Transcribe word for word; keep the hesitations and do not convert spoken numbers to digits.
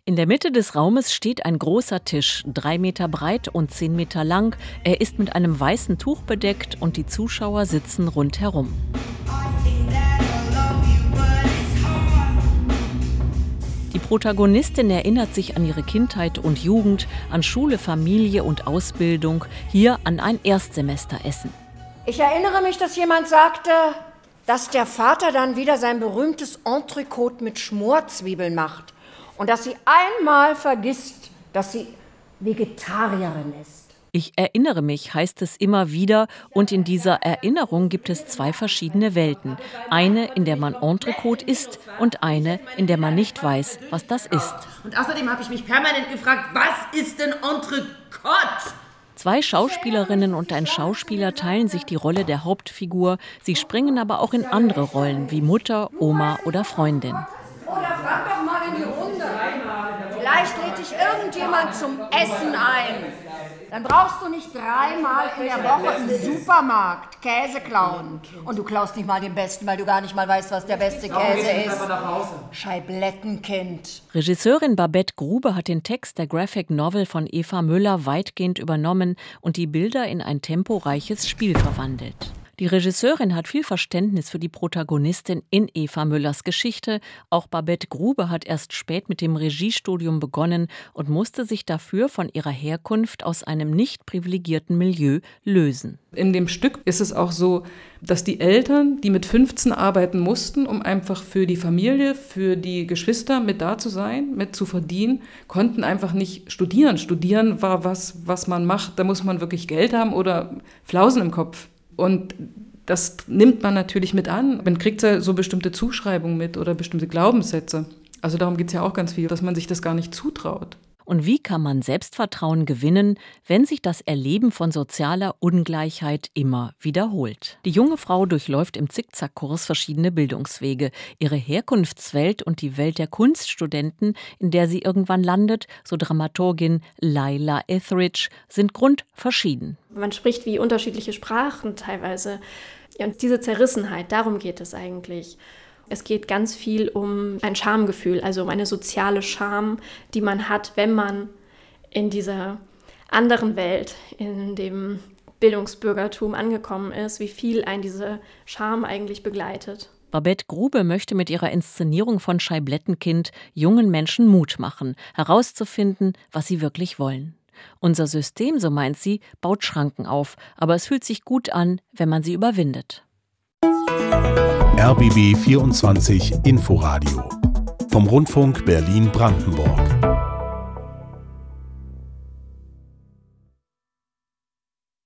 In der Mitte des Raumes steht ein großer Tisch, drei Meter breit und zehn Meter lang. Er ist mit einem weißen Tuch bedeckt und die Zuschauer sitzen rundherum. Die Protagonistin erinnert sich an ihre Kindheit und Jugend, an Schule, Familie und Ausbildung, hier an ein Erstsemesteressen. Ich erinnere mich, dass jemand sagte, dass der Vater dann wieder sein berühmtes Entrecote mit Schmorzwiebeln macht und dass sie einmal vergisst, dass sie Vegetarierin ist. Ich erinnere mich, heißt es immer wieder, und in dieser Erinnerung gibt es zwei verschiedene Welten. Eine, in der man Entrecote isst und eine, in der man nicht weiß, was das ist. Und außerdem habe ich mich permanent gefragt, was ist denn Entrecote? Zwei Schauspielerinnen und ein Schauspieler teilen sich die Rolle der Hauptfigur. Sie springen aber auch in andere Rollen, wie Mutter, Oma oder Freundin. Oder frag doch mal in die Runde. Vielleicht lädt dich irgendjemand zum Essen ein. Dann brauchst du nicht dreimal in der Woche im Supermarkt Käse klauen. Und du klaust nicht mal den besten, weil du gar nicht mal weißt, was der beste Käse ist. Scheiblettenkind. Regisseurin Babette Grube hat den Text der Graphic Novel von Eva Müller weitgehend übernommen und die Bilder in ein temporeiches Spiel verwandelt. Die Regisseurin hat viel Verständnis für die Protagonistin in Eva Müllers Geschichte. Auch Babette Grube hat erst spät mit dem Regiestudium begonnen und musste sich dafür von ihrer Herkunft aus einem nicht privilegierten Milieu lösen. In dem Stück ist es auch so, dass die Eltern, die mit fünfzehn arbeiten mussten, um einfach für die Familie, für die Geschwister mit da zu sein, mit zu verdienen, konnten einfach nicht studieren. Studieren war was, was man macht, da muss man wirklich Geld haben oder Flausen im Kopf. Und das nimmt man natürlich mit an. Man kriegt ja so bestimmte Zuschreibungen mit oder bestimmte Glaubenssätze. Also darum geht es ja auch ganz viel, dass man sich das gar nicht zutraut. Und wie kann man Selbstvertrauen gewinnen, wenn sich das Erleben von sozialer Ungleichheit immer wiederholt? Die junge Frau durchläuft im Zickzackkurs verschiedene Bildungswege. Ihre Herkunftswelt und die Welt der Kunststudenten, in der sie irgendwann landet, so Dramaturgin Laila Etheridge, sind grundverschieden. Man spricht wie unterschiedliche Sprachen teilweise. Und diese Zerrissenheit, darum geht es eigentlich. Es geht ganz viel um ein Schamgefühl, also um eine soziale Scham, die man hat, wenn man in dieser anderen Welt, in dem Bildungsbürgertum angekommen ist, wie viel einen diese Scham eigentlich begleitet. Babette Grube möchte mit ihrer Inszenierung von Scheiblettenkind jungen Menschen Mut machen, herauszufinden, was sie wirklich wollen. Unser System, so meint sie, baut Schranken auf, aber es fühlt sich gut an, wenn man sie überwindet. R B B vierundzwanzig Inforadio vom Rundfunk Berlin-Brandenburg.